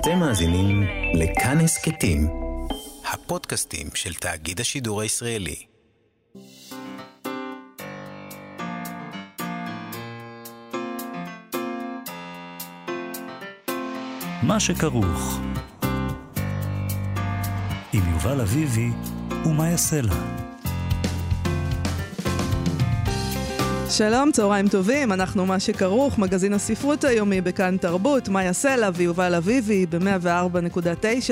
אתם מאזינים לכאן הסכתים, הפודקאסטים של תאגיד השידור הישראלי. מה שכרוך עם יובל אביבי ומה יעשה לה. שלום, צהריים טובים, אנחנו מה שכרוך, מגזין הספרות היומי בכאן תרבות, מה יעשה לה ויובל אביבי ב-104.9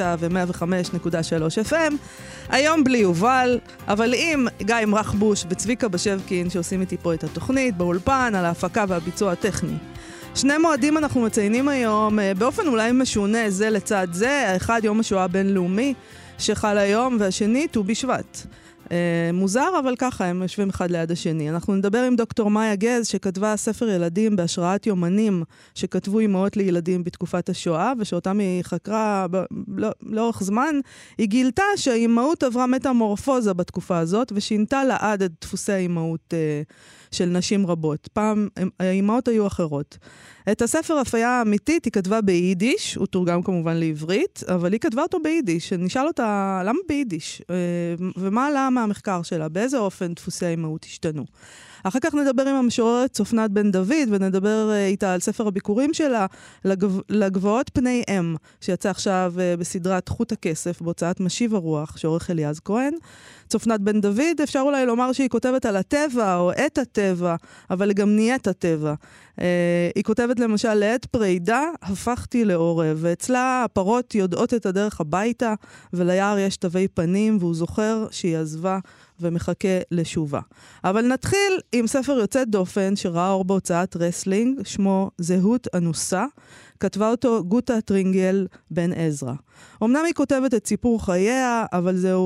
ו-105.3 FM. היום בלי יובל, אבל עם גיא מרחבוש וצביקה בשבקין שעושים איתי פה את התוכנית באולפן על ההפקה והביצוע הטכני. שני מועדים אנחנו מציינים היום באופן אולי משונה זה לצד זה, האחד יום השואה הבינלאומי שחל היום והשני ט"ו בשבט. מוזר, אבל ככה הם יושבים אחד ליד השני. אנחנו נדבר עם דוקטור מאיה גז שכתבה ספר ילדים בהשראת יומנים שכתבו אימהות לילדים בתקופת השואה, ושאותם היא חקרה לאורך זמן. היא גילתה שהאימהות עברה מטמורפוזה בתקופה הזאת ושינתה לעד את דפוסי האימהות של נשים רבות. פעם האימהות היו אחרות. את הספר הפיה האמיתית היא כתבה ביידיש, הוא תורגם כמובן לעברית, אבל היא כתבה אותו ביידיש. נשאל אותה למה ביידיש, ומה עלה מהמחקר שלה, באיזה אופן דפוסי האימהות השתנו. אחר כך נדבר עם המשוררת צופנת בן דוד, ונדבר איתה על ספר הביקורים שלה, לגבעות פני אם, שיצא עכשיו בסדרת חוט הכסף, בהוצאת משיב הרוח, שעורך אליעז כהן. צופנת בן דוד, אפשר אולי לומר שהיא כותבת על הטבע, או את הטבע, אבל גם נהיית הטבע. היא כותבת למשל, לעת פרידה, הפכתי לעורב, ואצלה הפרות יודעות את הדרך הביתה, וליער יש תווי פנים, והוא זוכר שהיא עזבה ומחכה לשובה. אבל נתחיל עם ספר יוצא דופן שראה אור בהוצאת רסלינג, שמו זהות אנוסה, כתבה אותו גוטה טרינגל בן עזרא. אמנם היא כותבת את סיפור חייה, אבל זה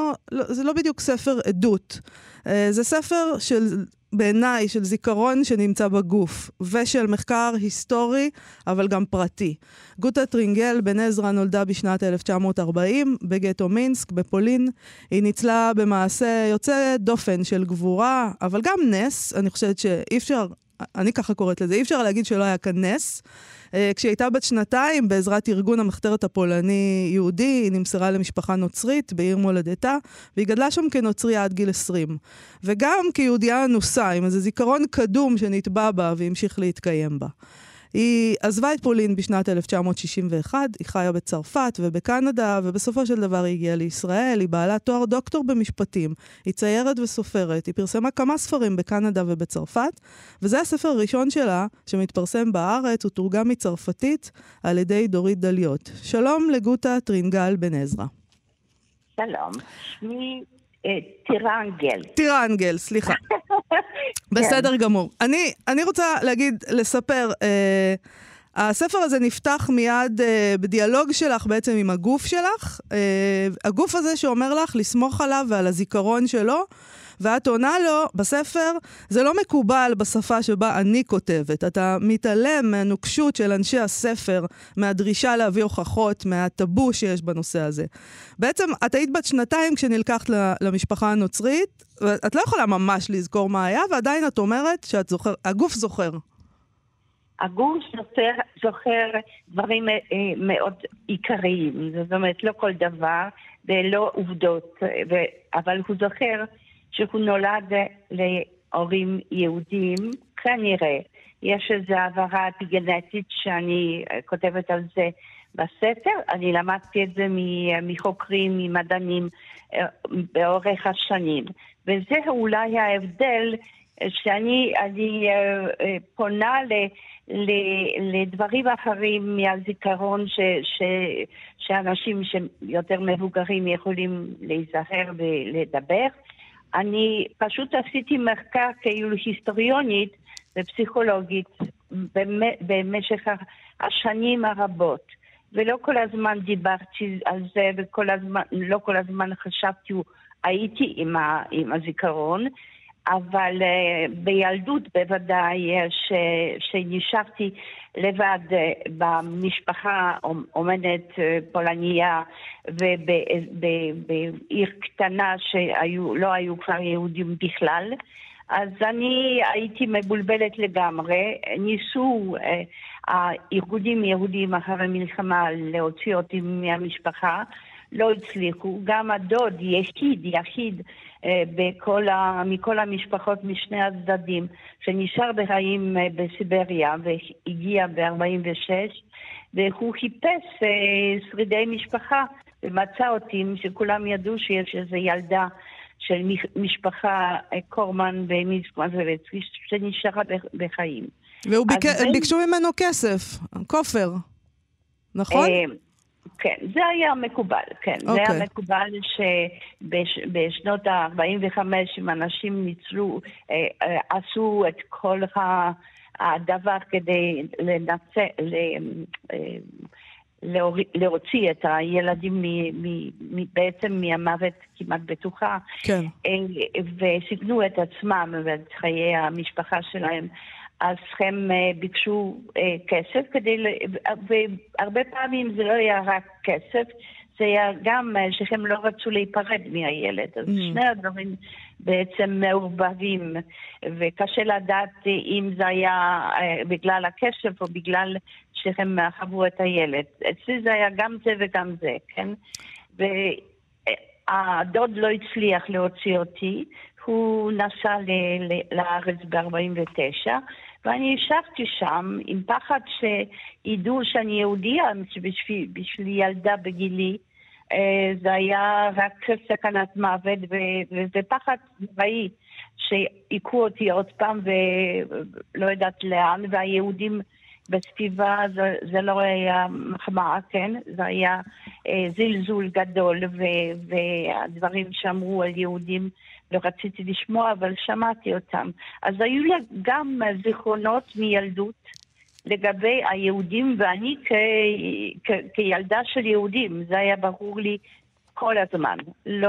לא בדיוק ספר עדות. זה ספר בעיניי של זיכרון שנמצא בגוף, ושל מחקר היסטורי, אבל גם פרטי. גוטה טרינגל בן עזרא נולדה בשנת 1940 בגטו מינסק בפולין. היא ניצלה במעשה יוצא דופן של גבורה, אבל גם נס. אני חושבת שאי אפשר, אני ככה קוראת לזה, אי אפשר להגיד שלא היה כאן נס. כשהיא הייתה בת שנתיים, בעזרת ארגון המחתרת הפולני יהודי, היא נמסרה למשפחה נוצרית בעיר מולדתה, והיא גדלה שם כנוצריה עד גיל 20. וגם כיהודיה אנוסה, עם איזה זיכרון קדום שנטבע בה והמשיך להתקיים בה. היא עזבה את פולין בשנת 1961, היא חיה בצרפת ובקנדה, ובסופו של דבר היא הגיעה לישראל, היא בעלת תואר דוקטור במשפטים, היא ציירת וסופרת, היא פרסמה כמה ספרים בקנדה ובצרפת, וזה הספר הראשון שלה שמתפרסם בארץ, הוא תורגם מצרפתית על ידי דורית דליות. שלום לגוטה טרינגל בן עזרא. שלום, שמי טירנגל. טירנגל, סליחה. בסדר גמור. אני רוצה לספר, הספר הזה נפתח מיד בדיאלוג שלך בעצם עם הגוף שלך, הגוף הזה שאומר לך לסמוך עליו ועל הזיכרון שלו, ואת עונה לו בספר, זה לא מקובל בשפה שבה אני כותבת. אתה מתעלם מהנוקשות של אנשי הספר, מהדרישה להביא הוכחות, מהטאבו שיש בנושא הזה. בעצם את היית בת שנתיים כשנלקחת למשפחה הנוצרית, ואת לא יכולה ממש לזכור מה היה, ועדיין את אומרת שהגוף זוכר. הגוף זוכר דברים מאוד עיקריים. זאת אומרת, לא כל דבר ולא עובדות, אבל הוא זוכר שהוא נולד להורים יהודים, כנראה. יש איזו העברה אפיגנטית שאני כותבת על זה בספר. אני למדתי את זה מחוקרים, ממדענים באורך השנים. וזה אולי ההבדל שאני פונה לדברים אחרים מהזיכרון שאנשים שיותר מבוגרים יכולים להיזהר ולדבר. אני פשוט עשיתי מחקר כאילו היסטוריונית ופסיכולוגית במשך השנים הרבות, ולא כל הזמן דיברתי על זה, ולא כל הזמן חשבתי, הייתי עם הזיכרון, אבל בילדות בוודאי שנשארתי לבד במשפחה אומנת פולניה ובעיר קטנה שלא היו כבר יהודים בכלל, אז אני הייתי מבולבלת לגמרי. ניסו הארגונים יהודים אחרי המלחמה להוציא אותי מהמשפחה, לא הצליחו. גם הדוד יחיד מכל המשפחות משני הצדדים, שנשאר בחיים בסיבריה והגיע ב-46, והוא חיפש שרידי משפחה, ומצא אותי, שכולם ידעו שיש איזו ילדה של משפחה קורמן במינסק מזרצקי, שנשארה בחיים. וביקשו ממנו כסף, כופר, נכון? כן, זה היה מקובל, כן. זה היה מקובל שבשנות ה-45, אם אנשים ניצלו, עשו את כל הדבר כדי להוציא את הילדים בעצם מהמוות כמעט בטוחה, כן. וסיכנו את עצמם ואת חיי המשפחה שלהם. אז הם ביקשו כסף, והרבה פעמים זה לא היה רק כסף, זה היה גם שהם לא רצו להיפרד מהילד. אז שני הדברים בעצם מעורבבים, וקשה לדעת אם זה היה בגלל הכסף או בגלל שהם חוו את הילד. אצלי זה היה גם זה וגם זה, כן? והדוד לא הצליח להוציא אותי, הוא נסע לארץ ב-49, ואני ישבתי שם עם פחד שידעו שאני יהודיה, בשביל ילדה בגילי, זה היה רק סכנת מוות ופחד נוראי שיקחו אותי עוד פעם ולא יודעת לאן, והיהודים בסביבה זה לא היה מחמאה, כן? זה היה זלזול גדול, והדברים שאמרו על יהודים לא רציתי לשמוע, אבל שמעתי אותם. אז היו לי גם זיכרונות מילדות לגבי היהודים, ואני כילדה של יהודים, זה היה ברור לי כל הזמן.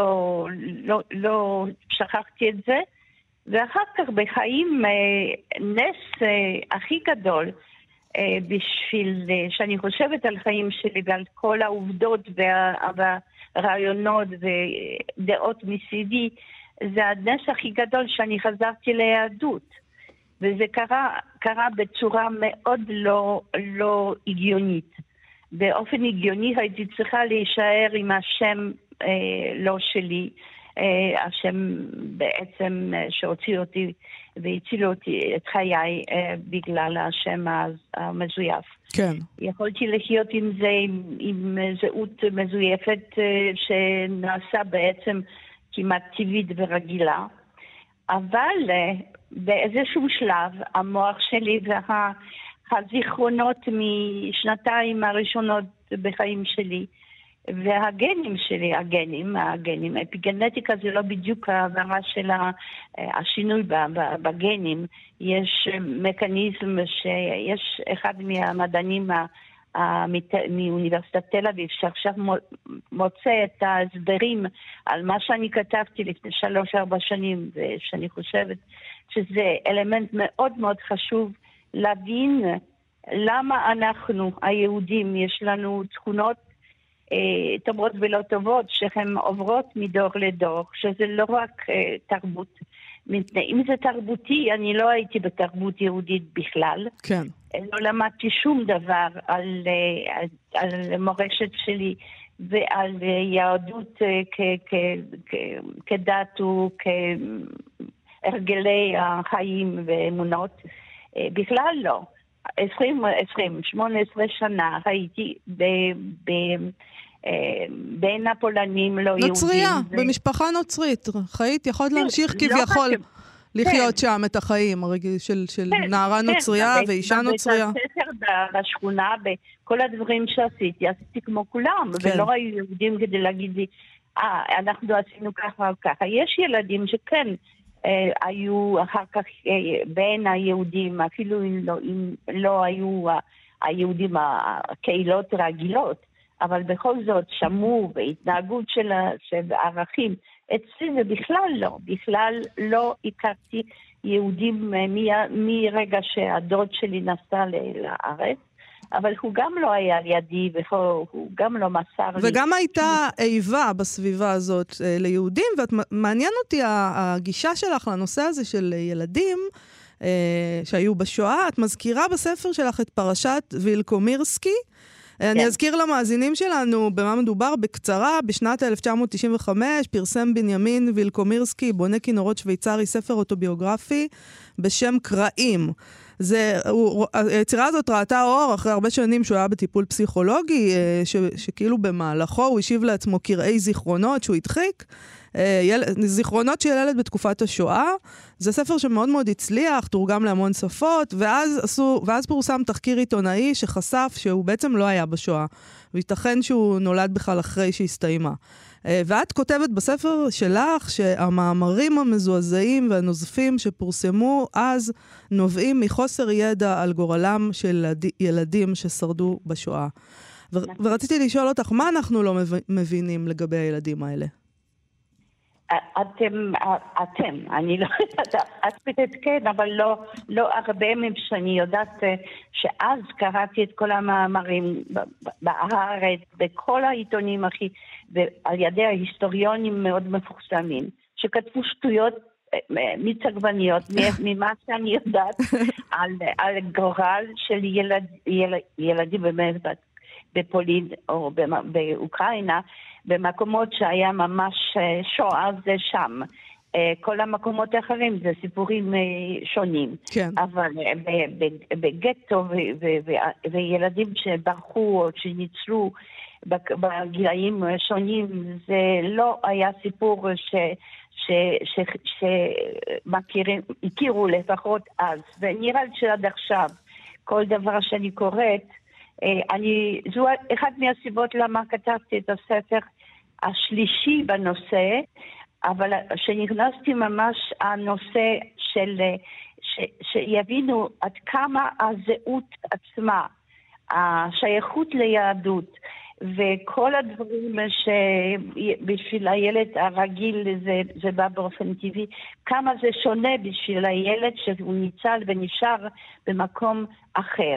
לא שכחתי את זה. ואחר כך בחיים נס הכי גדול, בשביל שאני חושבת על חיים שלי ועל כל העובדות והרעיונות ודעות מצידי, זה הנס הכי גדול שאני חזרתי ליהדות. וזה קרה בצורה מאוד לא הגיונית. באופן הגיוני הייתי צריכה להישאר עם השם לא שלי, השם בעצם שהוציא אותי והציל אותי את חיי בגלל השם המזויף. כן. יכולתי לחיות עם זה, עם זהות מזויפת שנעשה בעצם כמעט טבעית ורגילה, אבל באיזשהו שלב המוח שלי והזיכרונות משנתיים הראשונות בחיים שלי והגנים שלי, הגנים, אפיגנטיקה זה לא בדיוק העברה של השינוי בגנים, יש מקניזם שיש אחד מהמדענים מאוניברסיטת תל אביב שעכשיו מוצא את ההסברים על מה שאני כתבתי לפני 3-4 שנים, ושאני חושבת שזה אלמנט מאוד מאוד חשוב להבין למה אנחנו היהודים יש לנו תכונות טובות ולא טובות שהן עוברות מדור לדור, שזה לא רק תרבות. אם זה תרבותי, אני לא הייתי בתרבות יהודית בכלל. כן. לא למדתי שום דבר על מורשת שלי ועל יהדות כדת וכהרגלי החיים ואמונות. בכלל לא. 18 שנה הייתי בין הפולנים לא יהודים. נוצריה, במשפחה נוצרית. חיית, יכולת להמשיך כביכול לחיות שם את החיים של נערה נוצריה ואישה נוצריה. בבית הספר, בשכונה, בכל הדברים שעשיתי כמו כולם, ולא היו יהודים כדי להגיד לי, אנחנו עשינו ככה או ככה. יש ילדים שכן היו אחר כך בין היהודים, אפילו אם לא היו היהודים הקהילות רגילות, אבל בכל זאת שמעו בהתנהגות של הערכים. אצלי זה בכלל לא הכרתי יהודים מרגע שהדוד שלי נסע לארץ, אבל הוא גם לא היה לידי, והוא גם לא מסר לי. וגם הייתה איבה בסביבה הזאת ליהודים, ומעניין אותי הגישה שלך לנושא הזה של ילדים, שהיו בשואה. את מזכירה בספר שלך את פרשת וילקומירסקי. אני אזכיר למאזינים שלנו במה מדובר בקצרה. בשנת 1995 פרסם בנימין וילקומירסקי, בונה כינורות שוויצרי, ספר אוטוביוגרפי בשם קראים. היצירה הזאת ראתה אור אחרי הרבה שנים שהוא היה בטיפול פסיכולוגי, שכאילו במהלכו הוא השיב לעצמו קראי זיכרונות שהוא הדחיק, זיכרונות של ילד בתקופת השואה. זה ספר שמאוד מאוד הצליח, תורגם להמון שפות, ואז פורסם תחקיר עיתונאי שחשף שהוא בעצם לא היה בשואה, וייתכן שהוא נולד בכלל אחרי שהסתיימה. ואת כותבת בספר שלך שהמאמרים המזועזעים והנוזפים שפורסמו אז נובעים מחוסר ידע על גורלם של ילדים ששרדו בשואה. ורציתי לשאול אותך, מה אנחנו לא מבינים לגבי הילדים האלה? אתם, אני לא יודעת, את פתאת כן, אבל לא הרבה שאני יודעת שאז קראתי את כל המאמרים בארץ, בכל העיתונים ועל ידי ההיסטוריונים מאוד מפורסמים, שכתבו שטויות מצגבניות, ממה שאני יודעת, על גורל של ילדים בפולין או באוקראינה, במקומות שהיה ממש שואה זה שם. כל המקומות האחרים זה סיפורים שונים. כן. אבל בגטו וילדים שברחו או שניצלו בגילאים שונים, זה לא היה סיפור שהכירו לפחות אז. ונראה שעד עכשיו, כל דבר שאני קוראת, זו אחת מהסיבות למה כתבתי את הספר השלישי בנושא, אבל שנכנסתי ממש הנושא שיבינו עד כמה הזהות עצמה, השייכות ליהדות, וכל הדברים שבשביל הילד הרגיל זה בא באופן טבעי, כמה זה שונה בשביל הילד שהוא ניצל ונשאר במקום אחר.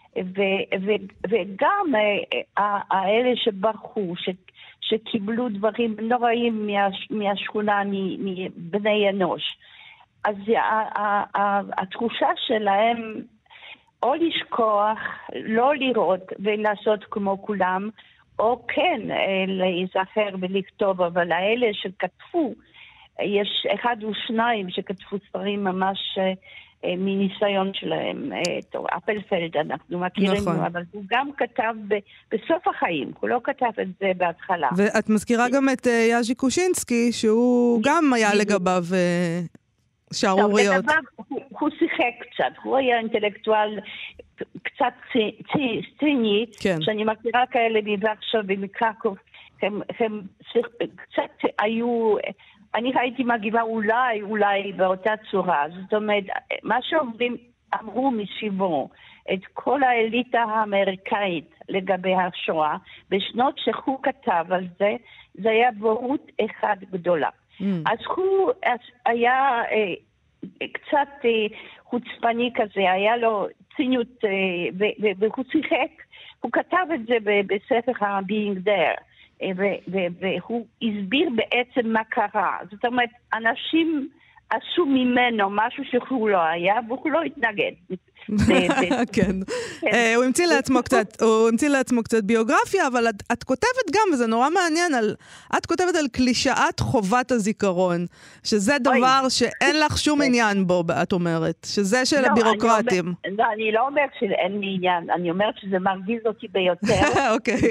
וגם האלה שברחו, שקיבלו דברים נוראים מהשכונה, מבני אנוש. אז התחושה שלהם או לשכוח, לא לראות ולעשות כמו כולם, או כן להיזכר ולכתוב, אבל האלה שכתבו, יש אחד ושניים שכתבו ספרים ממש מניסיון שלהם. אפלפלד אנחנו מכירים, נכון. אבל הוא גם כתב בסוף החיים, הוא לא כתב את זה בהתחלה. ואת מזכירה גם את יאז'י קושינסקי, שהוא גם היה לגביו שערוריות. הוא שיחק קצת, הוא היה אינטלקטואל קצת ציני, כן. שאני מכירה כאלה מוורשה ומקרקוב, הם קצת היו... אני הייתי מגיבה אולי באותה צורה. זאת אומרת, מה אמרו מסביבו, את כל האליטה האמריקאית לגבי השואה, בשנות שהוא כתב על זה, זה היה בורות אחד גדולה. אז הוא היה קצת חוצפני כזה, היה לו ציניות, והוא שיחק, הוא כתב את זה בספר ה-Being There. והוא הסביר בעצם מה קרה. זאת אומרת, אנשים עשו ממנו משהו שהוא לא היה, והוא לא התנגד. כן. הוא המציא לעצמו קצת ביוגרפיה, אבל את כותבת גם, וזה נורא מעניין, את כותבת על קלישאת חובת הזיכרון, שזה דבר שאין לך שום עניין בו, את אומרת, שזה של הבירוקרטים. לא, אני לא אומרת שאין לי עניין, אני אומרת שזה מרגיז אותי ביותר. אוקיי.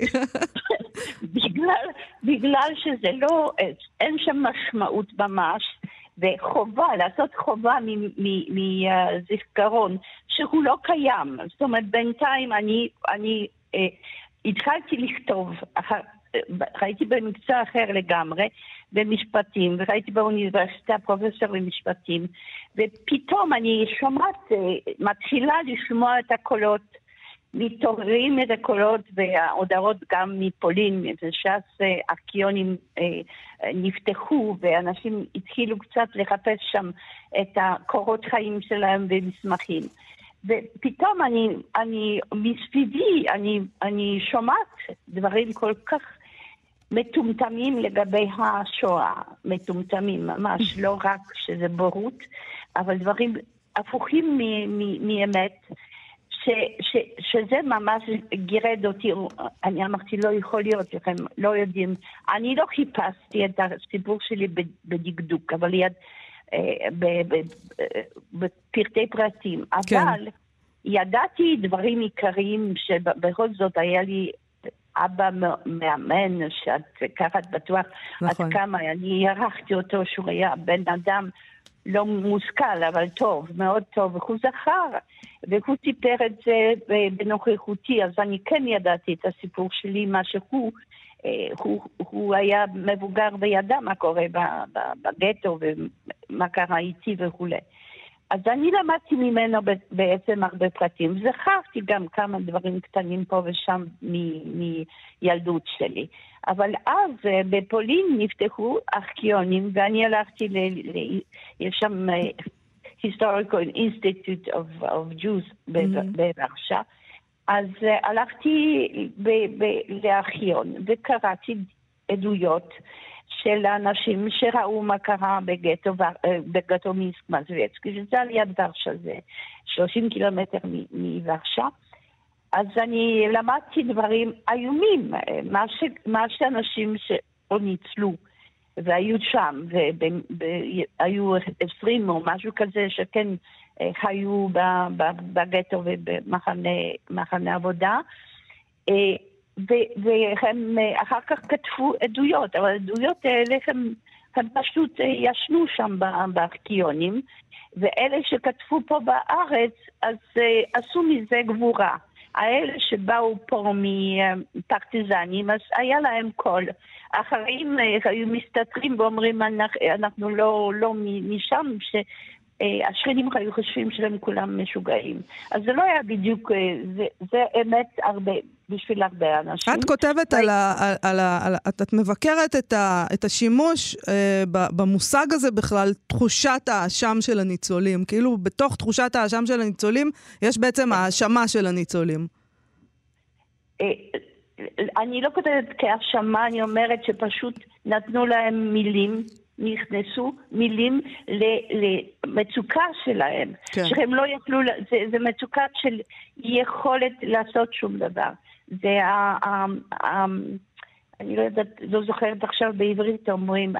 בגלל שזה לא, אין שם משמעות ממש, וחובה, לעשות חובה מזיכרון, שהוא לא קיים. זאת אומרת, בינתיים אני התחלתי לכתוב, הייתי במקצוע אחר לגמרי, במשפטים, והייתי באוניברסיטה פרופסור במשפטים, ופתאום אני מתחילה לשמוע את הקולות, מתעוררים את הקולות וההודעות גם מפולין, שאז ארכיונים נפתחו ואנשים התחילו קצת לחפש שם את הקורות חיים שלהם במסמכים. ופתאום אני מסביבי, אני שומעת דברים כל כך מטומטמים לגבי השואה, מטומטמים ממש, לא רק שזה בורות, אבל דברים הפוכים מאמת, שזה ממש גירד אותי. אני אמרתי, לא יכול להיות, אתם לא יודעים. אני לא חיפשתי את הסיפור שלי בדקדוק, אבל בפרטי פרטים. אבל ידעתי דברים עיקריים שבכל זאת היה לי אבא מאמן, שאת ככה בטוח עד כמה, אני ערכתי אותו שהוא היה בן אדם לא מושכל, אבל טוב, מאוד טוב, והוא זכר, והוא סיפר את זה בנוכחותי, אז אני כן ידעתי את הסיפור שלי, מה שהוא, הוא היה מבוגר וידע מה קורה בגטו ומה קרה איתי וכו'. אז אני למדתי ממנו בעצם הרבה פרטים. זכרתי גם כמה דברים קטנים פה ושם מילדות שלי. אבל אז בפולין נפתחו ארכיונים, ואני הלכתי יש שם Historical Institute of Jews בוורשה. אז הלכתי לארכיון וקראתי עדויות של האנשים שראו מה קרה בגטו מינסק מזוויצקי, שזה על יד ורשה, זה 30 קילומטר מוורשה. אז אני למדתי דברים איומים, מה שאנשים שניצלו והיו שם, והיו 20 או משהו כזה שכן היו בגטו ובמחנה עבודה, והם אחר כך כתבו עדויות, אבל העדויות האלה הם פשוט ישנו שם בארכיונים, ואלה שכתבו פה בארץ, אז עשו מזה גבורה. האלה שבאו פה מפרטיזנים, אז היה להם קול. אחרים היו מסתתרים ואומרים, אנחנו לא משם, השכנים היו חושבים שהם כולם משוגעים. אז זה לא היה בדיוק, זה אמת הרבה, בשביל הרבה אנשים. את כותבת את מבקרת את השימוש במושג הזה בכלל, תחושת האשם של הניצולים. כאילו בתוך תחושת האשם של הניצולים, יש בעצם האשמה של הניצולים. אני לא כותבת כאשמה, אני אומרת שפשוט נתנו להם מילים, נכנסו מילים למצוקה שלהם, שהם לא יכלו, זה מצוקה של יכולת לעשות שום דבר. זה אני לא זוכרת עכשיו בעברית, אומרים,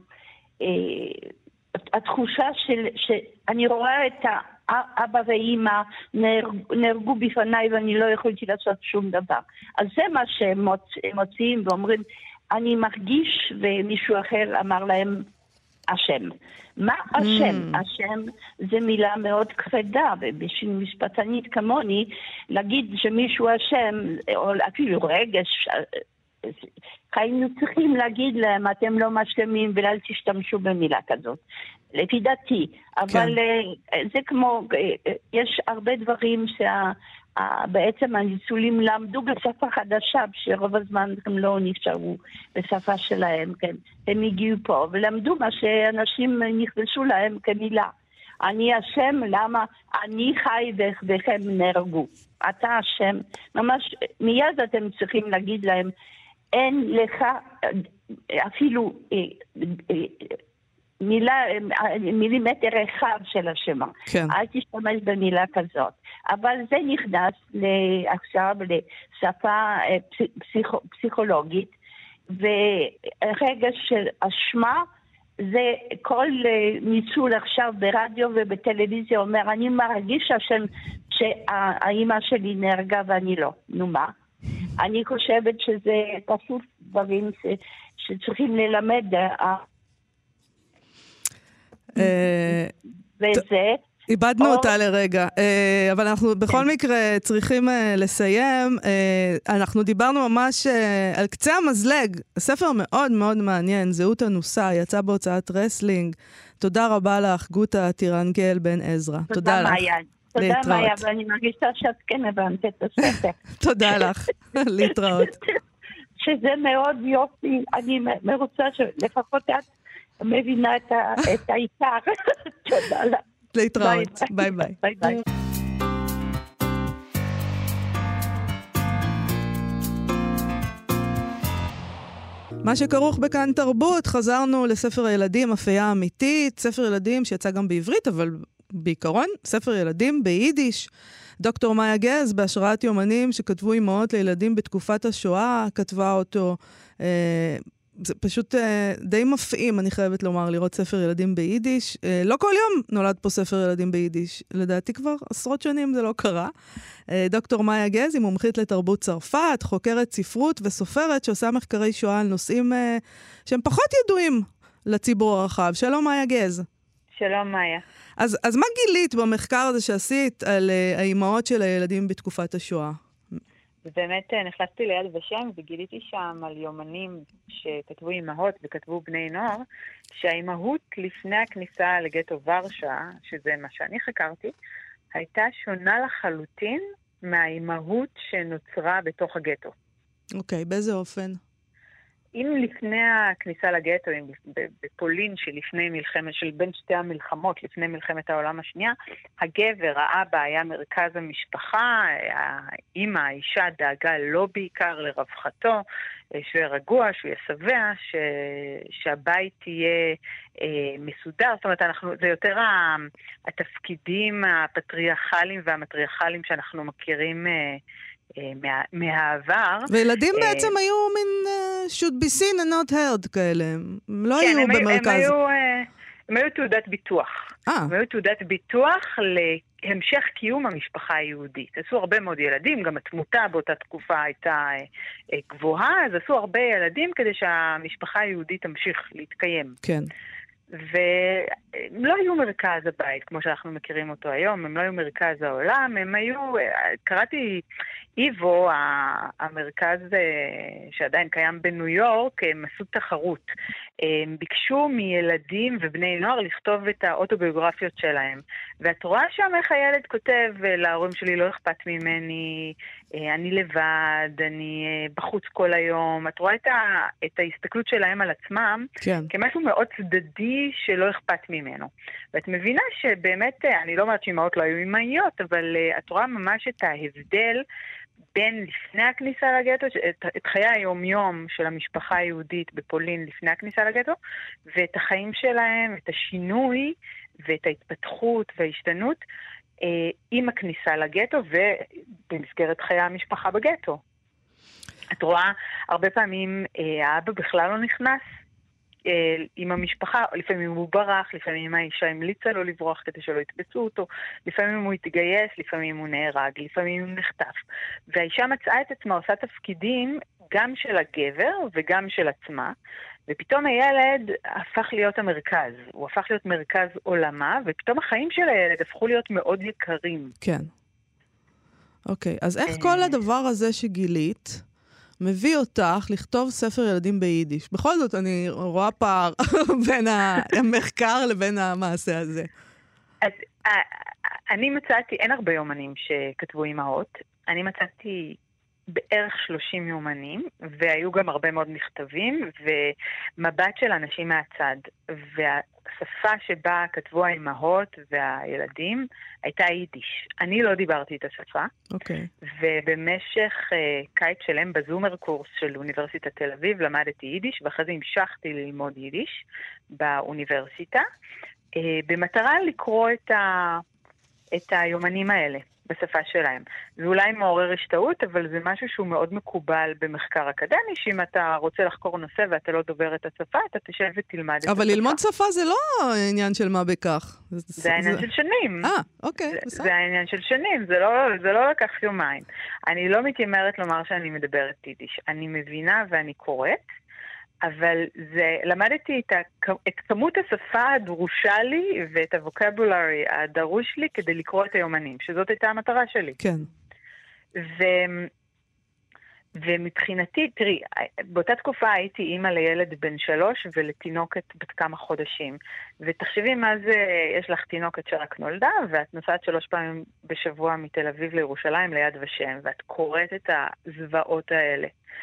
התחושה שאני רואה את האבא ואמא נהרגו בפניי ואני לא יכולתי לעשות שום דבר. אז זה מה שהם מוצאים ואומרים, אני מרגיש, ומישהו אחר אמר להם, השם. מה השם? השם זה מילה מאוד כבדה, ובשביל משפטנית כמוני, להגיד שמישהו השם, או אפילו רגש, היינו צריכים להגיד להם, אתם לא משלמים ולא תשתמשו במילה כזאת. לפי דעתי. אבל זה כמו, יש הרבה דברים בעצם הניצולים למדו בשפה חדשה, שרוב הזמן הם לא נשארו בשפה שלהם, כן. הם הגיעו פה ולמדו מה שאנשים נכנסו להם כמילה. אני השם, למה אני חי וכם נהרגו. אתה השם. ממש מיד אתם צריכים להגיד להם, אין לך אפילו מילימטר אחד של השמה. כן. אל תשתמש במילה כזאת. אבל זה נכנס עכשיו לשפה פסיכולוגית, ורגע של אשמה, זה כל ניצול עכשיו ברדיו ובטלוויזיה אומר, אני מרגיש השם שהאימא שלי נהרגה ואני לא. נו מה? אני חושבת שזה פשוט דברים שצריכים ללמד וזה. איבדנו אותה לרגע, אבל אנחנו בכל מקרה צריכים לסיים. אנחנו דיברנו ממש על קצה המזלג, ספר מאוד מאוד מעניין, זהות הנוסה, יצא בהוצאת רסלינג. תודה רבה לך, גוטה טירנגל בן עזרא. תודה לך. תודה מאיה, ואני מרגישה שאת כן הבנת את הספר. תודה לך, להתראות. שזה מאוד יופי, אני מרוצה שלפחות את מבינה את העיקר. תודה לך. להתראות, ביי ביי. ביי ביי. מה שכרוך בכאן תרבות, חזרנו לספר הילדים, אפייה אמיתית, ספר ילדים שיצא גם בעברית, אבל בעיקרון, ספר ילדים ביידיש. דוקטור מאיה גז, בהשראת יומנים שכתבו אמהות לילדים בתקופת השואה, כתבה אותו. זה פשוט די מפעים, אני חייבת לומר, לראות ספר ילדים ביידיש. לא כל יום נולד פה ספר ילדים ביידיש. לדעתי כבר עשרות שנים זה לא קרה. דוקטור מאיה גז היא מומחית לתרבות צרפת, חוקרת ספרות וסופרת שעושה מחקרי שואה על נושאים שהם פחות ידועים לציבור הרחב. שלום מאיה גז. שלום מאיה. אז מה גילית במחקר הזה שעשית על האימהות של הילדים בתקופת השואה? באמת נכנסתי ליד ושם וגיליתי שם על יומנים שכתבו אימהות וכתבו בני נוער, שהאימהות לפני הכניסה לגטו ורשה, שזה מה שאני חקרתי, הייתה שונה לחלוטין מהאימהות שנוצרה בתוך הגטו. אוקיי, באיזה אופן? אם לפני הכניסה לגטו, בפולין שלפני מלחמת, של בין שתי המלחמות, לפני מלחמת העולם השנייה, הגבר, האבא היה מרכז המשפחה, האמא, האישה דאגה לא בעיקר לרווחתו, שהוא יהיה רגוע, שהוא יהיה שבע, שהבית תהיה מסודר. זאת אומרת, זה יותר התפקידים הפטריארכליים והמטריארכליים שאנחנו מכירים מהעבר. וילדים בעצם היו מין should be seen and not heard כאלה. הם לא היו במרכז. הם היו תעודת ביטוח. הם היו תעודת ביטוח להמשך קיום המשפחה היהודית. עשו הרבה מאוד ילדים, גם התמותה באותה תקופה הייתה גבוהה, אז עשו הרבה ילדים כדי שהמשפחה היהודית תמשיך להתקיים. כן. והם לא היו מרכז הבית, כמו שאנחנו מכירים אותו היום, הם לא היו מרכז העולם, הם היו, קראתי איבו, המרכז שעדיין קיים בניו יורק, הם עשו תחרות. הם ביקשו מילדים ובני נוער לכתוב את האוטוביוגרפיות שלהם. ואת רואה שם איך הילד כותב, להורים שלי לא אכפת ממני, אני לבד, אני בחוץ כל היום. את רואה את ההסתכלות שלהם על עצמם, כן. כמשהו מאוד צדדי שלא אכפת ממנו. ואת מבינה שבאמת, אני לא אומרת שאימהות לא היו אימהיות, אבל את רואה ממש את ההבדל בין לפני הכניסה לגטו, את חיי היום-יום של המשפחה היהודית בפולין לפני הכניסה לגטו, ואת החיים שלהם, את השינוי ואת ההתפתחות וההשתנות עם הכניסה לגטו ובמסגרת חיי המשפחה בגטו. את רואה, הרבה פעמים האבא בכלל לא נכנס עם המשפחה, לפעמים הוא ברח, לפעמים האישה המליצה לו לברוח כדי שלא יתפסו אותו, לפעמים הוא התגייס, לפעמים הוא נהרג, לפעמים הוא נחטף. והאישה מצאה את עצמה עושה תפקידים גם של הגבר וגם של עצמה, ופתאום הילד הפך להיות המרכז, הוא הפך להיות מרכז עולמה, ופתאום החיים של הילד הפכו להיות מאוד יקרים. כן. אוקיי, אז איך כל הדבר הזה שגילית מביא אותך לכתוב ספר ילדים ביידיש? בכל זאת, אני רואה פער בין המחקר לבין המעשה הזה. אז אני מצאתי, אין הרבה יומנים שכתבו אימהות, אני מצאתי בערך 30 יומנים, והיו גם הרבה מאוד מכתבים, ומבט של אנשים מהצד. והשפה שבה כתבו האימהות והילדים הייתה יידיש. אני לא דיברתי את השפה. אוקיי. ובמשך קיץ שלם בזומר קורס של אוניברסיטת תל אביב למדתי יידיש, ואחרי זה המשכתי ללמוד יידיש באוניברסיטה, במטרה לקרוא את היומנים האלה. בשפה שלהם. זה אולי מעורר השתאות, אבל זה משהו שהוא מאוד מקובל במחקר אקדמי, שאם אתה רוצה לחקור נושא ואתה לא דובר את השפה, אתה תשב ותלמד את השפה. אבל ללמוד שפה זה לא עניין של מה בכך. זה העניין של שנים. אוקיי, בסדר. זה העניין של שנים, זה לא לקח יומיים. אני לא מתיימרת לומר שאני מדברת יידיש. אני מבינה ואני קוראת, אבל למדתי את כמות השפה הדרושה לי ואת הווקבולרי הדרוש לי כדי לקרוא את היומנים, שזאת הייתה המטרה שלי. כן. ומבחינתי, תראי, באותה תקופה הייתי אימא לילד בן 3 ולתינוקת בת כמה חודשים. ותחשבי מה זה, יש לך תינוקת שרק נולדה, ואת נוסעת 3 פעמים בשבוע מתל אביב לירושלים ליד ושם, ואת קוראת את הזוועות האלה.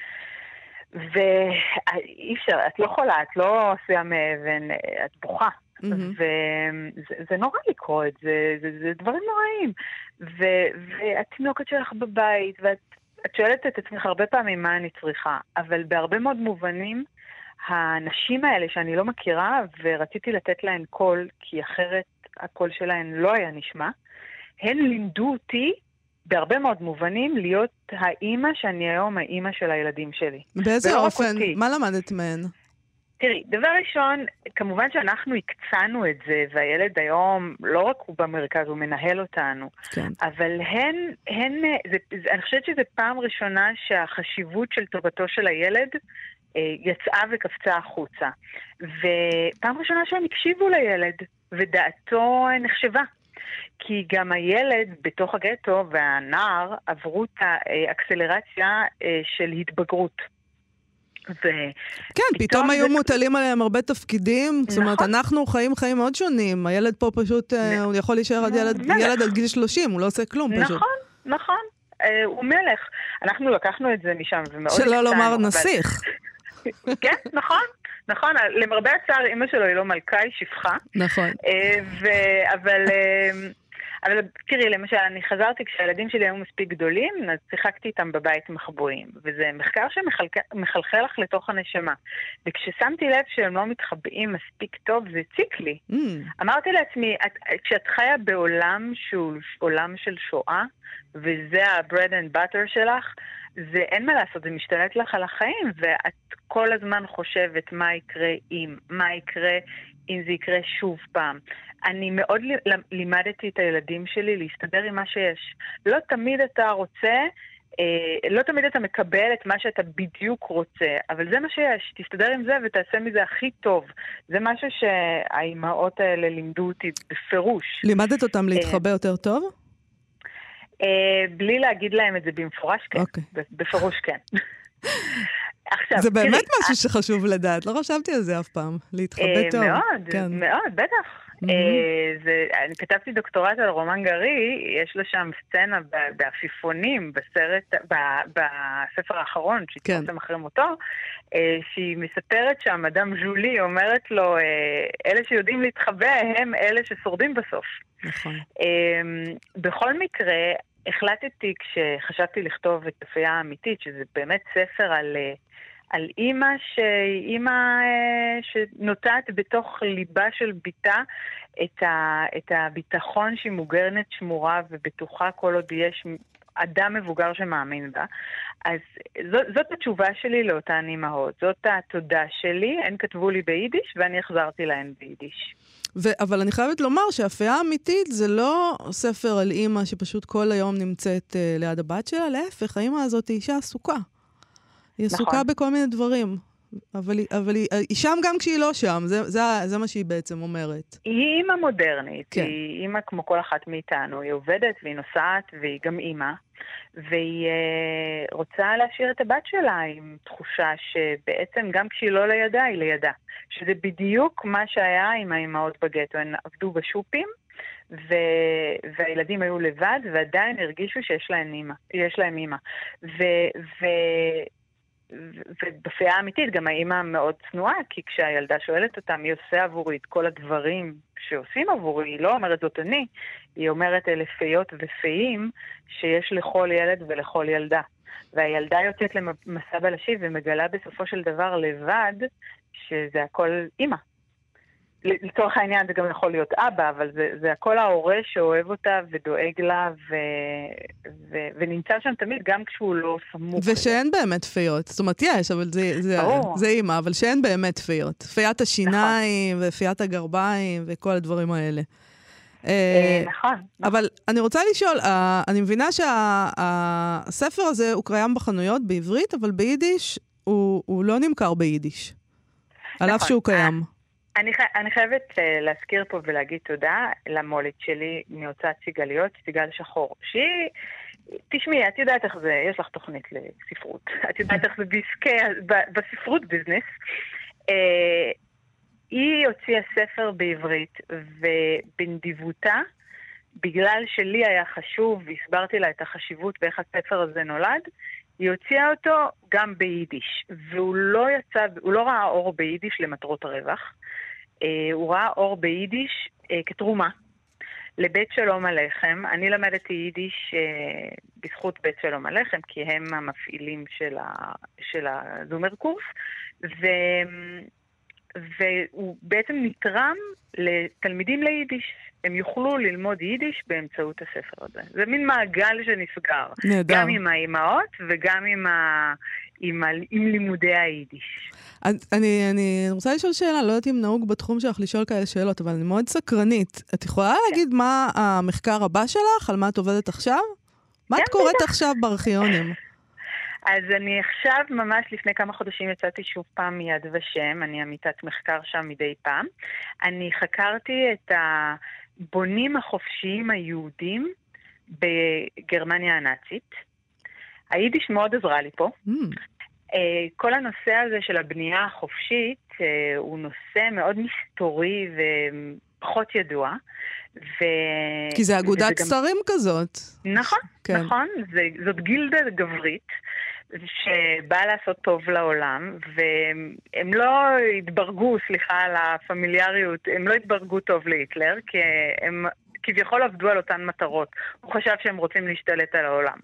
ואי אפשר, את לא חולה, את לא עושה מאבן, את בוכה. וזה נורא לקרוא את זה, זה דברים נוראים. והתינוקת שלך בבית, ואת שואלת את עצמך הרבה פעמים מה אני צריכה, אבל בהרבה מאוד מובנים, האנשים האלה שאני לא מכירה, ורציתי לתת להן קול, כי אחרת הקול שלהן לא היה נשמע, הן לימדו אותי בהרבה מאוד מובנים להיות האימא שאני היום האימא של הילדים שלי. באיזה אופן? מה למדת מהן? תראי, דבר ראשון, כמובן שאנחנו הקצנו את זה, והילד היום לא רק הוא במרכז, הוא מנהל אותנו. כן. אבל אני חושבת שזו פעם ראשונה שהחשיבות של טובתו של הילד יצאה וקפצה החוצה. ופעם ראשונה שהם הקשיבו לילד, ודעתו נחשבה. כי גם הילד בתוך הגטו והנער עברו את האקסלרציה של התבגרות. כן, פתאום היו מוטלים עליהם הרבה תפקידים, זאת אומרת, אנחנו חיים מאוד שונים, הילד פה פשוט, הוא יכול להישאר ילד עד גיל 30, הוא לא עושה כלום פשוט. נכון, הוא מלך. אנחנו לקחנו את זה משם ומאוד שלא לומר נסיך. כן, נכון, למרבה הצער, אמא שלו היא לא מלכה, היא שפחה. נכון. אבל תראי, למשל, אני חזרתי כשהילדים שלי היו מספיק גדולים, אז שיחקתי איתם בבית מחבואים, וזה מחקר שמחלחל לך לתוך הנשמה. וכששמתי לב שהם לא מתחבאים מספיק טוב, זה הציק לי. אמרתי לעצמי, כשאת חיה בעולם שהוא עולם של שואה, וזה ה-bread and butter שלך, זה אין מה לעשות, זה משתלט לך על החיים, ואת כל הזמן חושבת מה יקרה אם זה יקרה שוב פעם. אני מאוד לימדתי את הילדים שלי להסתדר עם מה שיש. לא תמיד אתה רוצה, לא תמיד אתה מקבל את מה שאתה בדיוק רוצה, אבל זה מה שיש. תסתדר עם זה ותעשה מזה הכי טוב. זה משהו שהאימהות האלה לימדו אותי בפירוש. לימדת אותם להתחבא יותר טוב? בלי להגיד להם את זה במפורש, כן. בפירוש כן. עכשיו, זה באמת משהו שחשוב לדעת, לא חשבתי על זה אף פעם, להתחבא טוב. מאוד, בטח. אני כתבתי דוקטורט על רומן גרי, יש לו שם סצנה בעפיפונים, בספר האחרון, שהתפרסם אחרי מותו, שהיא מספרת שהמדאם ז'ולי אומרת לו, אלה שיודעים להתחבא הם אלה ששורדים בסוף. נכון. בכל מקרה, החלטתי כשחשבתי לכתוב את אפייה האמיתית, שזה באמת ספר על אימא שנוטעת בתוך ליבה של ביתה את הביטחון שהיא מוגנת, שמורה ובטוחה כל עוד יש אדם מבוגר שמאמין בה. אז זאת התשובה שלי לאותן אימהות. זאת התודה שלי, הן כתבו לי ביידיש ואני החזרתי להן ביידיש. אבל אני חייבת לומר שהאפייה האמיתית זה לא ספר על אימא שפשוט כל היום נמצאת ליד הבת שלה, להפך, האימא הזאת היא אישה עסוקה. היא עסוקה בכל מיני דברים, אבל היא שם גם כשהיא לא שם, זה מה שהיא בעצם אומרת. היא אימא מודרנית, היא אימא כמו כל אחת מאיתנו, היא עובדת והיא נוסעת והיא גם אימא, והיא רוצה להשאיר את הבת שלה עם תחושה שבעצם גם כשהיא לא לידה, היא לידה. שזה בדיוק מה שהיה עם האימהות בגטו, הן עבדו בשופים, והילדים היו לבד, ועדיין הרגישו שיש להם אימא. ובפיה האמיתית גם האמא מאוד צנועה, כי כשהילדה שואלת אותה מי עושה עבורי את כל הדברים שעושים עבורי, היא לא אומרת זאת אני, היא אומרת אלה פיות ופיים שיש לכל ילד ולכל ילדה. והילדה יוצאת למסע בלשי ומגלה בסופו של דבר לבד שזה הכל אמא. לצורך העניין זה גם יכול להיות אבא, אבל זה הכל ההורה שאוהב אותה ודואג לה ונמצא שם תמיד גם כשהוא לא סמוך. ושאין באמת פיות. זאת אומרת, יש, אבל זה אימא, אבל שאין באמת פיות. פיית השיניים ופיית הגרביים וכל הדברים האלה. נכון. אבל אני רוצה לשאול, אני מבינה שהספר הזה הוא קיים בחנויות בעברית, אבל ביידיש הוא לא נמכר ביידיש. על אף שהוא קיים. אני חייבת להזכיר פה ולהגיד תודה למולית שלי מהוצאת סיגליות, סיגל שחור, שהיא, תשמעי, את יודעת איך זה, יש לך תוכנית לספרות, את יודעת איך זה בספרות ביזנס. היא הוציאה ספר בעברית, ובנדיבותה, בגלל שלי היה חשוב, והסברתי לה את החשיבות ואיך הספר הזה נולד, היא הוציאה אותו גם ביידיש, והוא לא ראה אור ביידיש למטרות הרווח, הוא ראה אור ביידיש כתרומה לבית שלום הלחם. אני למדתי יידיש בזכות בית שלום הלחם, כי הם המפעילים של הזומר קורס, והוא בעצם נתרם לתלמידים ליידיש. הם יוכלו ללמוד יידיש באמצעות הספר הזה. זה מין מעגל שנסגר. נהדר. גם עם האימהות וגם עם לימודי היידיש. אני רוצה לשאול שאלה, לא יודעת אם נהוג בתחום שלך לשאול כאלה שאלות, אבל אני מאוד סקרנית. את יכולה להגיד מה המחקר הבא שלך? על מה את עובדת עכשיו? מה את קוראת עכשיו בארכיונים? אז אני עכשיו, ממש לפני כמה חודשים, יצאתי שוב פעם מיד ושם. אני עמיתת מחקר שם מדי פעם. אני חקרתי את הבונים החופשיים היהודים בגרמניה הנאצית. היידיש מאוד עזרה לי פה. כל הנושא הזה של הבנייה החופשית הוא נושא מאוד מסתורי ופחות ידוע. כי זה אגודת סתרים כזאת. נכון, כן. נכון. זאת גילדה גברית שבאה לעשות טוב לעולם, והם לא התברגו, סליחה על הפמיליאריות, הם לא התברגו טוב להיטלר, כי הם כביכול עבדו על אותן מטרות. הוא חשב שהם רוצים להשתלט על העולם.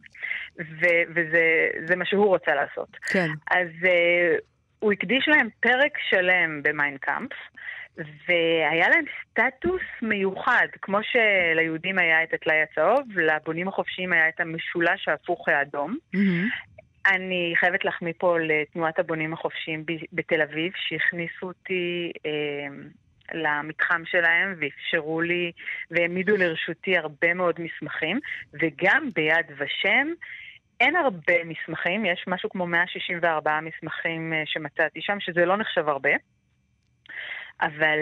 וזה מה שהוא רוצה לעשות. כן. אז הוא הקדיש להם פרק שלם במיינקאמפף, והיה להם סטטוס מיוחד. כמו שליהודים היה את הטלאי הצהוב, לבונים החופשיים היה את המשולש ההפוך האדום. אני חייבת להחמיא פה לתנועת הבונים החופשיים בתל אביב, שהכניסו אותי למתחם שלהם ואפשרו לי והעמידו לרשותי הרבה מאוד מסמכים, וגם ביד ושם אין הרבה מסמכים, יש משהו כמו 164 מסמכים שמצאתי שם, שזה לא נחשב הרבה, אבל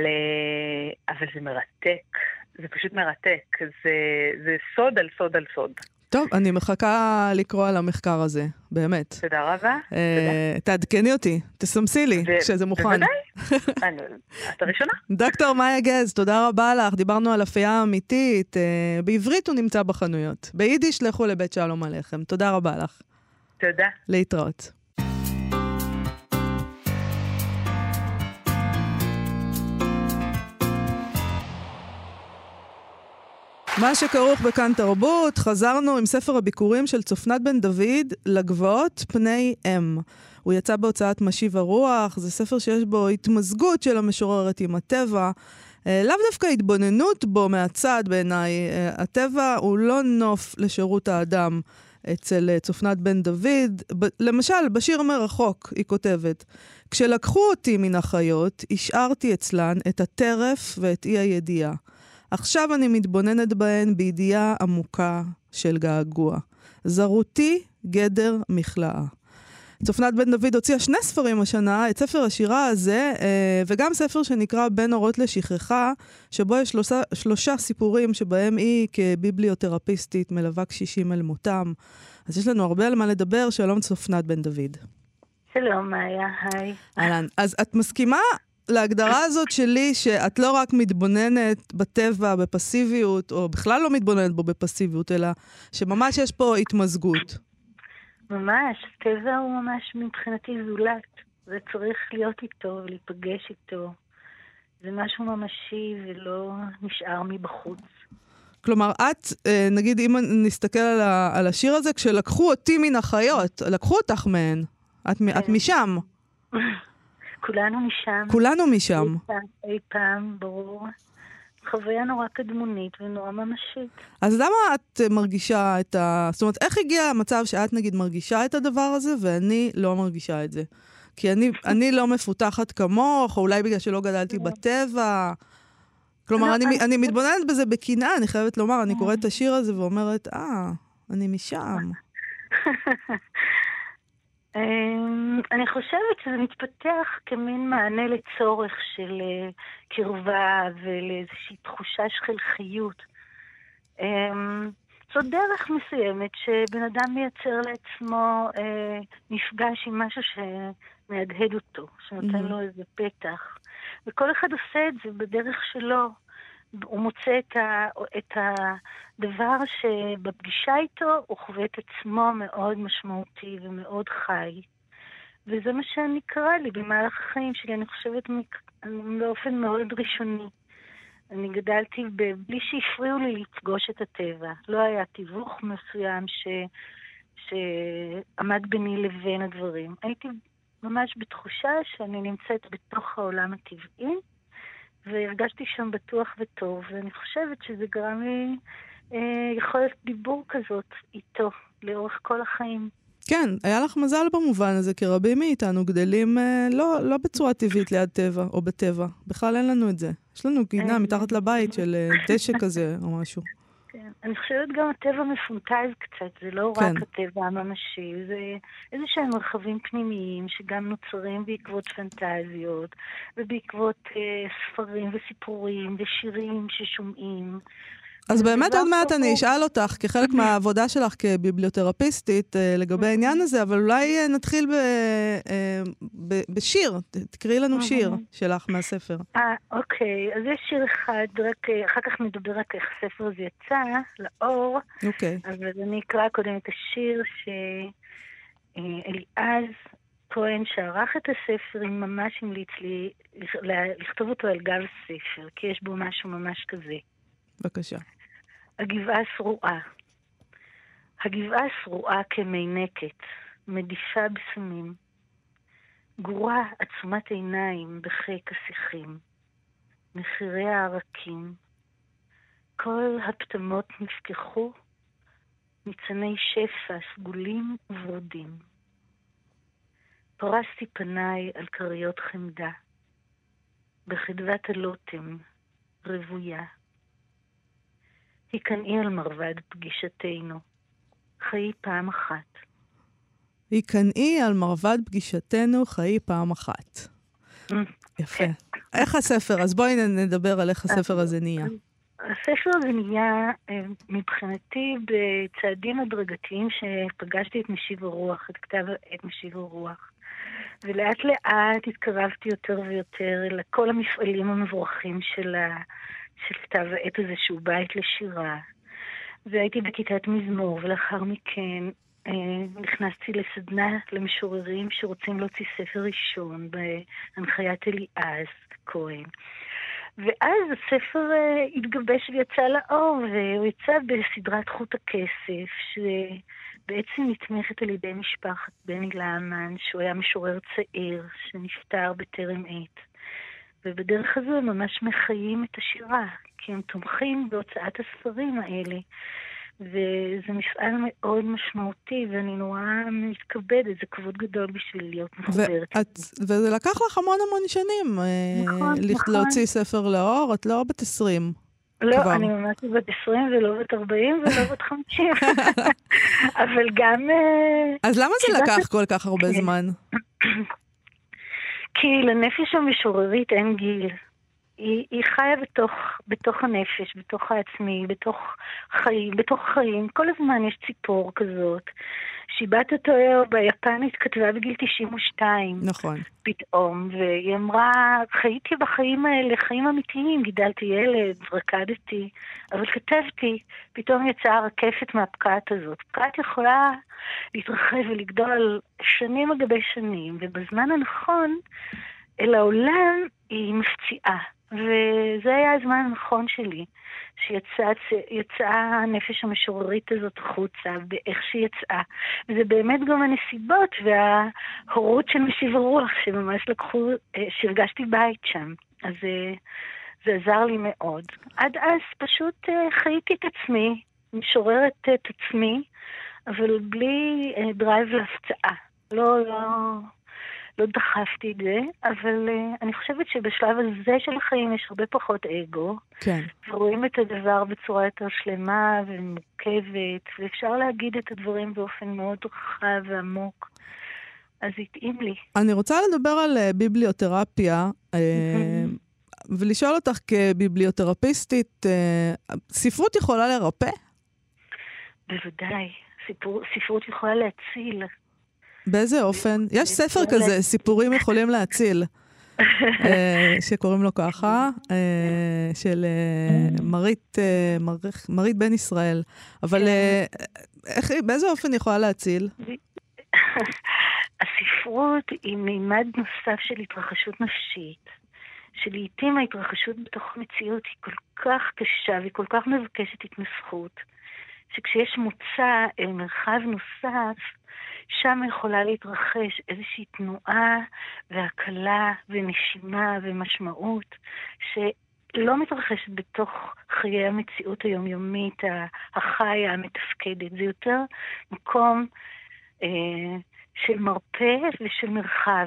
זה מרתק, זה פשוט מרתק, זה סוד על סוד על סוד. טוב, אני מחכה לקרוא על המחקר הזה, באמת. תודה רבה. תעדכני אותי, תסמסי לי שזה מוכן. בוודאי, את הראשונה. דוקטור מאיה גז, תודה רבה לך. דיברנו על אפייה אמיתית. בעברית הוא נמצא בחנויות. ביידיש לכו לבית שלום עליכם. תודה רבה לך. תודה. להתראות. מה שכרוך בכאן תרבות, חזרנו עם ספר הביקורים של צופנת בן דוד, לגבעות פני אם. הוא יצא בהוצאת משיב הרוח, זה ספר שיש בו התמזגות של המשוררת עם הטבע, לאו דווקא התבוננות בו מהצד בעיניי. הטבע הוא לא נוף לשירות האדם אצל צופנת בן דוד. למשל, בשיר מרחוק היא כותבת, כשלקחו אותי מן החיות, השארתי אצלן את הטרף ואת אי הידיעה. עכשיו אני מתבוננת בהן בידיעה עמוקה של געגוע. זרותי גדר מכלאה. צופנת בן דוד הוציאה 2 ספרים השנה, את ספר השירה הזה, וגם ספר שנקרא בין אורות לשכחה, שבו יש 3 סיפורים שבהם היא כביבליותרפיסטית מלווה קשישים אל מותם. אז יש לנו הרבה על מה לדבר. שלום צופנת בן דוד. שלום מאיה, היי. אהלן. אז את מסכימה להגדרה הזאת שלי, שאת לא רק מתבוננת בטבע, בפסיביות, או בכלל לא מתבוננת בו בפסיביות, אלא שממש יש פה התמזגות. ממש, טבע הוא ממש מבחינתי זולת. זה צריך להיות איתו ולהיפגש איתו. זה משהו ממשי ולא נשאר מבחוץ. כלומר, את, נגיד, אם נסתכל על השיר הזה, כשלקחו אותי מן החיות, לקחו אותך מהן. את משם. כולנו משם. כולנו משם. אי פעם, ברור. חוויה נורא קדמונית ונורא ממשית. אז למה את מרגישה את זאת אומרת, איך הגיע המצב שאת נגיד מרגישה את הדבר הזה, ואני לא מרגישה את זה? כי אני לא מפותחת כמוך, או אולי בגלל שלא גדלתי בטבע. כלומר, אני מתבוננת בזה בקנאה, אני חייבת לומר, אני קוראת את השיר הזה ואומרת, אני משם. אני חושבת שזה מתפתח כמין מענה לצורך של קרבה ולאיזושהי תחושה של חיות. זו דרך מסוימת שבן אדם מייצר לעצמו מפגש עם משהו שמהדהד אותו, שנותן לו איזה פתח. וכל אחד עושה את זה בדרך שלו. הוא מוצא את הדבר שבפגישה איתו הוא חווה את עצמו מאוד משמעותי ומאוד חי. וזה מה שאני קרא לי במהלך החיים שלי, אני חושבת באופן מאוד ראשוני. אני גדלתי בלי שהפריעו לי לפגוש את הטבע. לא היה תיווך מסוים שעמד ביני לבין הדברים. הייתי ממש בתחושה שאני נמצאת בתוך העולם הטבעי, והרגשתי שם בטוח וטוב, ואני חושבת שזה גרם לי יכולת דיבור כזאת איתו לאורך כל החיים. כן, היה לך מזל במובן הזה, כי רבים מאיתנו גדלים לא בצורה טבעית ליד טבע או בטבע. בכלל אין לנו את זה. יש לנו גינה מתחת לבית של דשא כזה או משהו. כן, אני חושבת גם הטבע מפונטז קצת, זה לא רק הטבע הממשי, זה איזה שהם מרחבים פנימיים שגם נוצרים בעקבות פנטזיות, ובעקבות ספרים וסיפורים ושירים ששומעים. אז באמת עוד מעט אני אשאל אותך, כחלק מהעבודה שלך כביבליותרפיסטית לגבי העניין הזה, אבל אולי נתחיל בשיר. תקראי לנו שיר שלך מהספר. אוקיי, אז יש שיר אחד, אחר כך נדבר רק איך הספר הזה יצא לאור. אוקיי. אבל אני אקרא קודם את השיר שאליעז כהן שערך את הספר, ממש המליץ לי לכתוב אותו על גב הספר, כי יש בו משהו ממש כזה. בבקשה. הגבעה שרועה. הגבעה שרועה כמיינקת, מדיפה בסמים. גורה עצומת עיניים בחיק השיחים. מחירי הערקים. כל הפטמות נפקחו, ניצני שפע סגולים ורודים. פרסתי פניי על קריות חמדה. בחדוות הלוטם, רבויה. היכנעי על מרבד פגישתנו, חיי פעם אחת. היכנעי על מרבד פגישתנו, חיי פעם אחת. יפה. איך הספר? אז בואי נדבר על איך הספר הזה נהיה. הספר הזה נהיה מבחינתי בצעדים הדרגתיים שפגשתי את משיב הרוח, את כתב עת משיב הרוח. ולאט לאט התקרבתי יותר ויותר לכל המפעלים המבורכים של כתב העת הזה שהוא בית לשירה. והייתי בכיתת מזמור, ולאחר מכן נכנסתי לסדנה למשוררים שרוצים להוציא ספר ראשון בהנחיית אליעז כהן. ואז הספר התגבש ויצא לאור, והוא יצא בסדרת חוט הכסף, שבעצם נתמכת על ידי משפחת בני לאמן, שהוא היה משורר צעיר שנפטר בטרם עת. ובדרך הזו הם ממש מחיים את השירה, כי הם תומכים בהוצאת הספרים האלה. וזה מפעל מאוד משמעותי, ואני נורא מתכבדת, זה כבוד גדול בשביל להיות מחוברת. וזה לקח לך המון שנים, נכון. להוציא ספר לאור, את לא בת 20. לא, כבר. אני ממש בת 20 ולא בת 40 ולא בת 50. אבל גם... אז למה זה לקח כל כך הרבה זמן? כי לנפש המשוררית אין גיל. היא חיה בתוך הנפש, בתוך העצמי, בתוך חיים. כל הזמן יש ציפור כזאת. שיבת אותו ביפנית כתבה בגיל 92. נכון. פתאום, והיא אמרה, חייתי בחיים האלה, חיים אמיתיים, גידלתי ילד, רקדתי, אבל כתבתי, פתאום יצאה הרקפת מהפקעת הזאת. פקעת יכולה להתרחב ולגדול שנים על שנים, ובזמן הנכון, אל העולם היא מפציעה. וזה היה הזמן הנכון שלי, שיצאה הנפש המשוררית הזאת חוצה, באיך שהיא יצאה. וזה באמת גם הנסיבות וההורות של משיב הרוח, שממש שהרגשתי בית שם. אז זה עזר לי מאוד. עד אז פשוט חייתי את עצמי, משוררת את עצמי, אבל בלי דרייב להפצעה. לא דחפתי את זה, אבל אני חושבת שבשלב הזה של החיים יש הרבה פחות אגו. כן. ורואים את הדבר בצורה יותר שלמה ומורכבת, ואפשר להגיד את הדברים באופן מאוד רחב ועמוק. אז התאים לי. אני רוצה לדבר על ביבליותרפיה, ולשאול אותך כביבליותרפיסטית, ספרות יכולה לרפא? בוודאי. ספרות יכולה להציל. באיזה אופן? יש ספר כזה, סיפורים יכולים להציל, שקוראים לו ככה, של מרית בן ישראל. אבל באיזה אופן יכולה להציל? הספרות היא מימד נוסף של התרחשות נפשית, שלעיתים ההתרחשות בתוך המציאות היא כל כך קשה והיא כל כך מבקשת התנסחות, שכשיש מוצא אל מרחב נוסף, שם יכולה להתרחש איזושהי תנועה והקלה ונשימה ומשמעות שלא מתרחשת בתוך חיי המציאות היומיומית החיה המתפקדת. זה יותר מקום של מרפא ושל מרחב,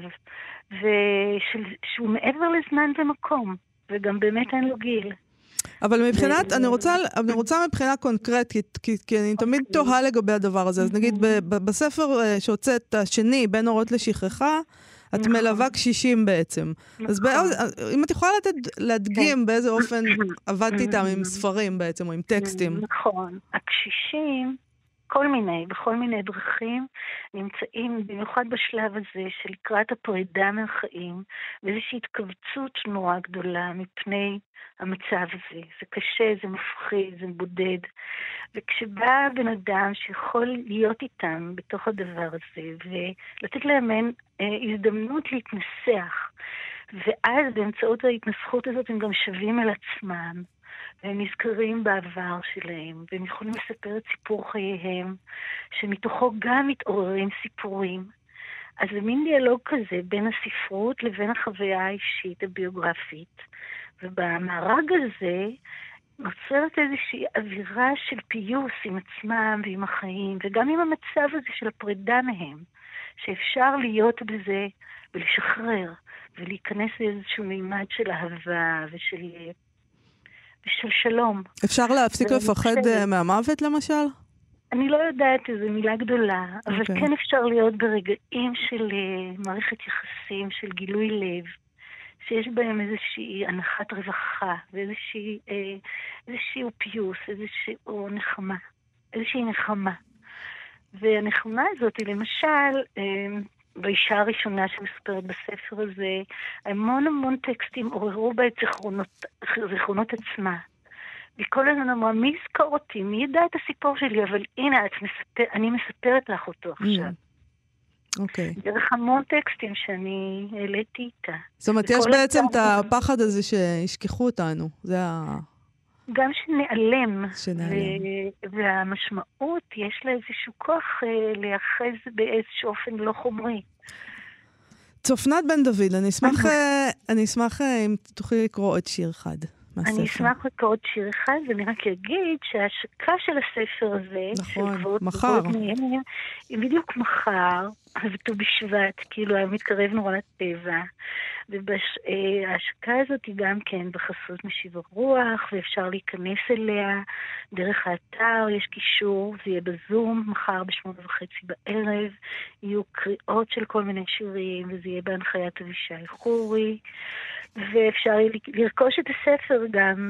שהוא מעבר לזמן ומקום, וגם באמת אין לו גיל. אבל מבחינת, אני רוצה מבחינה קונקרטית, כי אני תמיד תוהה לגבי הדבר הזה. אז נגיד, בספר שהוצאת השני, בין אורות לשכחה, את מלווה קשישים בעצם. אז אם את יכולה להדגים באיזה אופן עבדת איתם עם ספרים בעצם, או עם טקסטים. נכון. הקשישים, בכל מיני דרכים, נמצאים במיוחד בשלב הזה של לקראת הפרידה מהחיים, ואיזושהי התכווצות נורא גדולה מפני המצב הזה. זה קשה, זה מפחיד, זה בודד. וכשבא בן אדם שיכול להיות איתם בתוך הדבר הזה, ולתת להם הזדמנות להתנסח, ואז באמצעות ההתנסחות הזאת הם גם שווים אל עצמם, והם נזכרים בעבר שלהם, והם יכולים לספר את סיפור חייהם, שמתוכו גם מתעוררים סיפורים. אז זה מין דיאלוג כזה בין הספרות לבין החוויה האישית הביוגרפית. ובמארג הזה נוצרת איזושהי אווירה של פיוס עם עצמם ועם החיים, וגם עם המצב הזה של הפרידה מהם, שאפשר להיות בזה ולשחרר, ולהיכנס לאיזשהו מימד של אהבה ושל שלום. אפשר להפסיק לפחד מהמוות למשל? אני לא יודעת, איזו מילה גדולה, אבל כן אפשר להיות ברגעים של מערכת יחסים, של גילוי לב, שיש בהם איזושהי הנחת רווחה, ואיזושהי פיוס, איזושהי נחמה. והנחמה הזאת היא למשל, באישה הראשונה שמספרת בספר הזה, המון טקסטים עוררו בה את זיכרונות עצמה. וכל הזמן אמרה, מי יזכור אותי? מי ידע את הסיפור שלי? אבל הנה, אני מספרת לך אותו עכשיו. אוקיי. דרך המון טקסטים שאני העליתי איתה. זאת אומרת, יש בעצם את הפחד הזה שישכחו אותנו. זה גם שנעלם. והמשמעות, יש לה איזשהו כוח להיאחז באיזשהו אופן לא חומרי. צופנת בן דוד, אני אשמח אם תוכלי לקרוא עוד שיר אחד מהספר. אני אשמח לקרוא עוד שיר אחד, ואני רק אגיד שההשקה של הספר הזה, נכון, מחר. היא בדיוק מחר, וט"ו בשבט, כאילו היה מתקרב נורא לטבע, וההשקה הזאת היא גם כן בחסות משיב הרוח, ואפשר להיכנס אליה דרך האתר, יש קישור, זה יהיה בזום, מחר ב8:30 בערב, יהיו קריאות של כל מיני שירים, וזה יהיה בהנחיית אבישי חורי, ואפשר לרכוש את הספר גם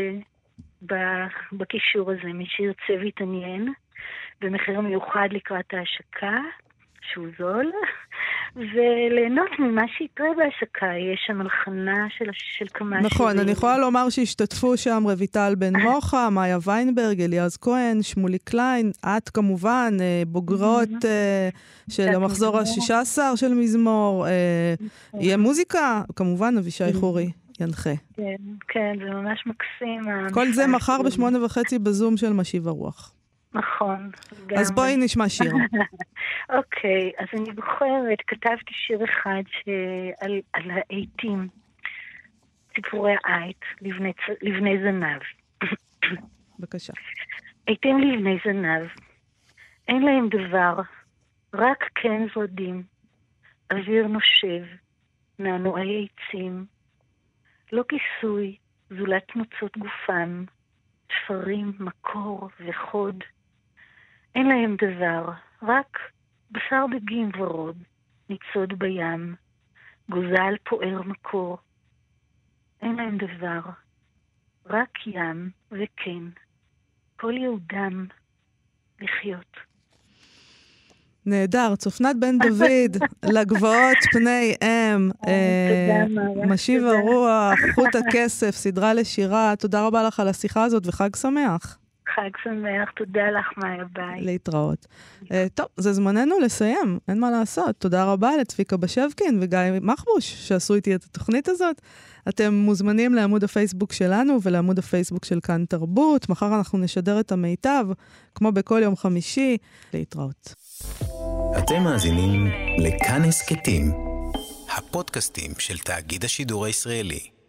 בקישור הזה, מי שירצה ויתעניין, במחיר מיוחד לקראת ההשקה, שהוא זול, וליהנות ממה שיקרה בהשקה. יש שם הלחנה של כמה שירים. נכון, אני יכולה לומר שהשתתפו שם רויטל בן מוחה, מאיה ויינברג, אליעז כהן, שמולי קליין, את כמובן, בוגרות של המחזור ה-16 של מזמור, יהיה מוזיקה, כמובן אבישי חורי ינחה. כן, זה ממש מקסים. כל זה מחר ב8:30 בזום של משיב הרוח. נכון. אז בואי נשמע שיר. אוקיי, אז אני בוחרת, כתבתי שיר אחד על העיתים, סיפורי העית, לבני זנב. בבקשה. עיתים לבני זנב, אין להם דבר, רק כן זרדים, אוויר נושב, נענועי עצים, לא כיסוי, זולת נוצות גופם, תפרים, מקור וחוד. אין להם דבר, רק בשר דגים ורוד, ניצוד בים, גוזל פוער מקור. אין להם דבר, רק ים וכן, כל יהודם לחיות. נהדר, צופנת בן דוד, לגבעות פני אם, משיב הרוח, חוט הכסף, סדרה לשירה, תודה רבה לך על השיחה הזאת וחג שמח. חג שמח, תודה לך, מאיה, ביי. להתראות. טוב, זה זמננו לסיים, אין מה לעשות. תודה רבה לצביקה בשבקין וגיא מחבוש שעשו איתי את התוכנית הזאת. אתם מוזמנים לעמוד הפייסבוק שלנו ולעמוד הפייסבוק של כאן תרבות. מחר אנחנו נשדר את המיטב, כמו בכל יום חמישי. להתראות. אתם מאזינים לכאן הסכתים, הפודקאסטים של תאגיד השידור הישראלי.